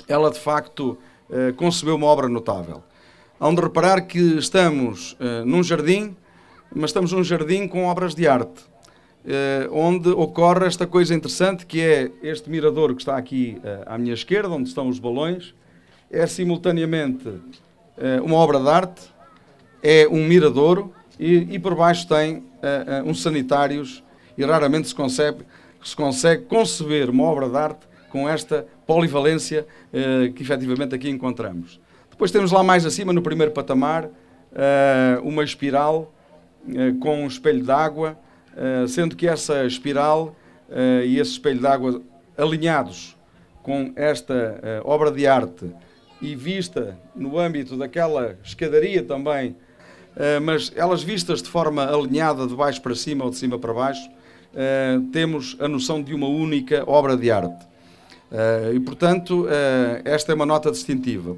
ela de facto concebeu uma obra notável. Hão de reparar que estamos num jardim, mas estamos num jardim com obras de arte, onde ocorre esta coisa interessante que é este mirador que está aqui à minha esquerda, onde estão os balões, é simultaneamente uma obra de arte, é um miradouro e por baixo tem uns sanitários e raramente se consegue conceber uma obra de arte com esta polivalência que efetivamente aqui encontramos. Depois temos lá mais acima, no primeiro patamar, uma espiral com um espelho d'água, sendo que essa espiral e esse espelho d'água alinhados com esta obra de arte e vista no âmbito daquela escadaria também, mas elas vistas de forma alinhada de baixo para cima ou de cima para baixo, temos a noção de uma única obra de arte. E, portanto, esta é uma nota distintiva.